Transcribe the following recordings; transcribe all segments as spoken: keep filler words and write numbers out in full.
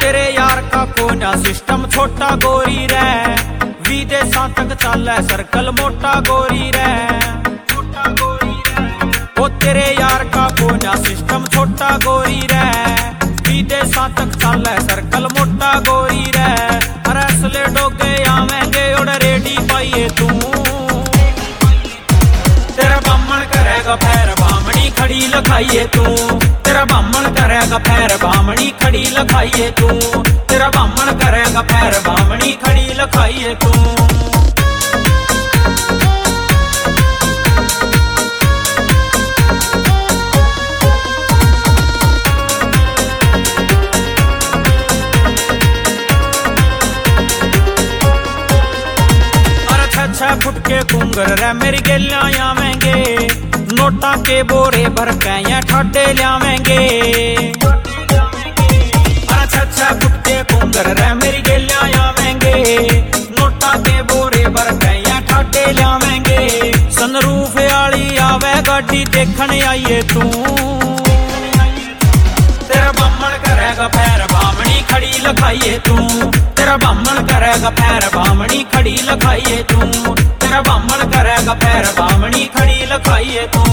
तेरे यार का कोना सिस्टम छोटा गोरी रे, विदेशा तक चाले सर्कल मोटा गोरी रे, छोटा गोरी रे। ओ तेरे यार का कोना सिस्टम छोटा गोरी रे, विदेशा तक चाले सर्कल मोटा गोरी रे। अरे असले डोगे आवेंगे और रेडी पाइए तू, तेरा बामण करेगा पैर बामणी खड़ी लखाइए तू, तेरा बामण करेगा पैर बामणी खड़ी लखाइए तू, तेरा बामण करेगा पैर बामणी खड़ी लखाइए तू। छह फुट के कुंगर रे मेरी गेलियां आवेंगे, नोटा के बोरे भर के या ठाडे लियावेंगे। अरे छह छह फुट के कुंगर रे मेरी गेलियां आवेंगे, नोटा के बोरे भर के या ठाडे लियावेंगे। सनरूफ आली आवे गाड़ी देखने आइए तू, तेरा बामण करेगा पैर बामणी खड़ी लखाइए तू, तेरा बामण करेगा पैर बामणी खड़ी लखाइए तू, तेरा बामण करेगा पैर बामणी खड़ी लखाइए तू।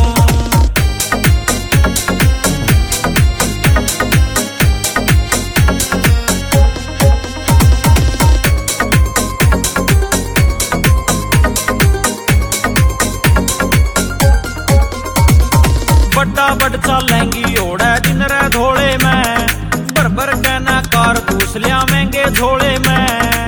बड़ा बड़ चालेंगी ओढ़े दिन रे धोले में, भर भर के ना कारतूस लियावेंगे झोले में।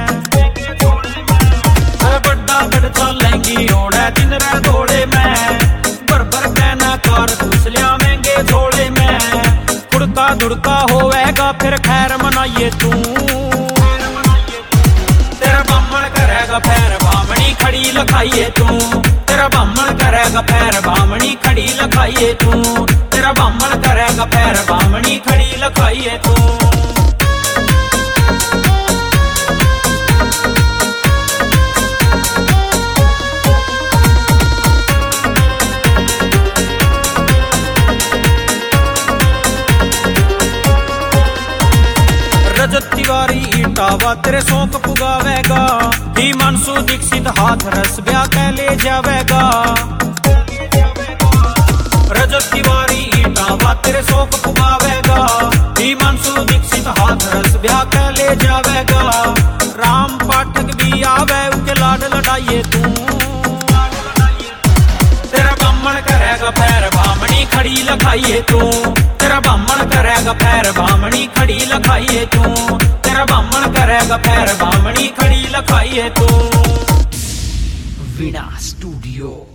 बड़ा बड़ चालेंगी ओढ़े दिन रे धोले में, भर भर के ना कारतूस लियावेंगे झोले में। कुड़का दुड़का होएगा फिर खैर मनाइए तू, तेरा बामण करेगा पैर बामणी खड़ी लखाइए तू, तेरा बामण करेगा पैर बामणी खड़ी लखाइए तू, तेरा बामण करेगा पैर बामणी खड़ी लखाइए तू। रजत तिवारी इटावा तेरे शौक पुगावेगा, हिमांशु दीक्षित हाथ रस ब्याह के ले जावेगा। रजत तिवारी इटावा तेरे शौक पुगावेगा, हिमांशु दीक्षित हाथ रस ब्याह के ले जावेगा। राम पाठक भी आवे उनके लाड लड़ाइए तू, तेरा बामण करेगा पैर बामणी खड़ी लखाइए तू, तेरा बामण करेगा पैर बामणी खड़ी लखाइए तू, तेरा बामण करेगा पैर बामणी खड़ी लखाइए तू। वीणा स्टूडियो।